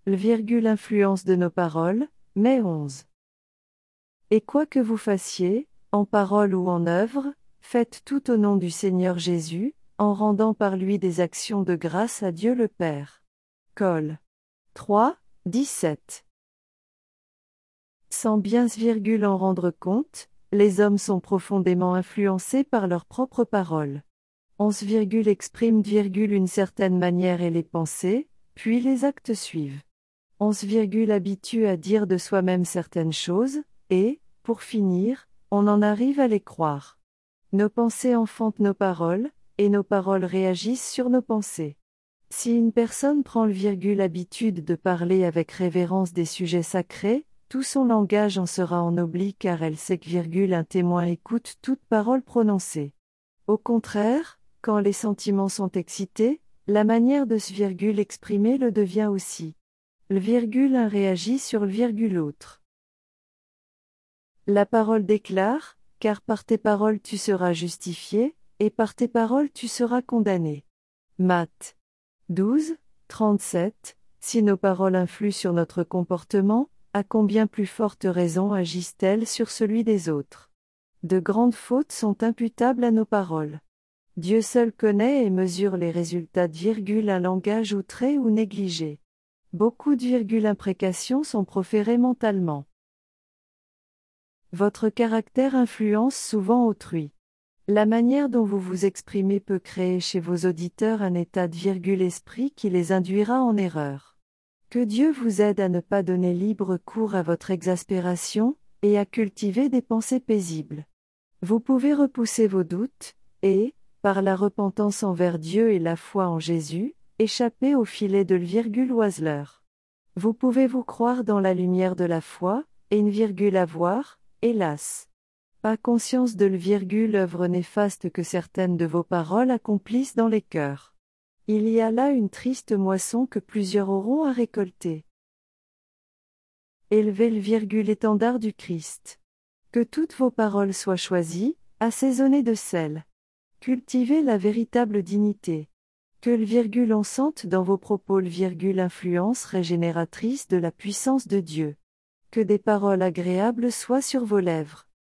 Influence de nos paroles, mai 11. Et quoi que vous fassiez, en parole ou en œuvre, faites tout au nom du Seigneur Jésus, en rendant par lui des actions de grâce à Dieu le Père. Col. 3, 17. Sans bien en rendre compte, les hommes sont profondément influencés par leurs propres paroles. On exprime une certaine manière et les pensées, puis les actes suivent. On habitue à dire de soi-même certaines choses, et, pour finir, on en arrive à les croire. Nos pensées enfantent nos paroles, et nos paroles réagissent sur nos pensées. Si une personne prend l'habitude de parler avec révérence des sujets sacrés, tout son langage en sera ennobli car elle sait que un témoin écoute toute parole prononcée. Au contraire, quand les sentiments sont excités, la manière de se exprimer le devient aussi. Un réagit sur l'autre. La parole déclare, car par tes paroles tu seras justifié, et par tes paroles tu seras condamné. Matthieu 12, 37. Si nos paroles influent sur notre comportement, à combien plus forte raison agissent-elles sur celui des autres? De grandes fautes sont imputables à nos paroles. Dieu seul connaît et mesure les résultats un langage outré ou négligé. Beaucoup d'imprécations sont proférées mentalement. Votre caractère influence souvent autrui. La manière dont vous vous exprimez peut créer chez vos auditeurs un état d'esprit qui les induira en erreur. Que Dieu vous aide à ne pas donner libre cours à votre exaspération, et à cultiver des pensées paisibles. Vous pouvez repousser vos doutes, et, par la repentance envers Dieu et la foi en Jésus, échapper au filet de l'oiseleur. Vous pouvez vous croire dans la lumière de la foi, et avoir, hélas, pas conscience de l'œuvre néfaste que certaines de vos paroles accomplissent dans les cœurs. Il y a là une triste moisson que plusieurs auront à récolter. Élevez l'étendard du Christ. Que toutes vos paroles soient choisies, assaisonnées de sel. Cultivez la véritable dignité. Que on sente dans vos propos influence régénératrice de la puissance de Dieu. Que des paroles agréables soient sur vos lèvres.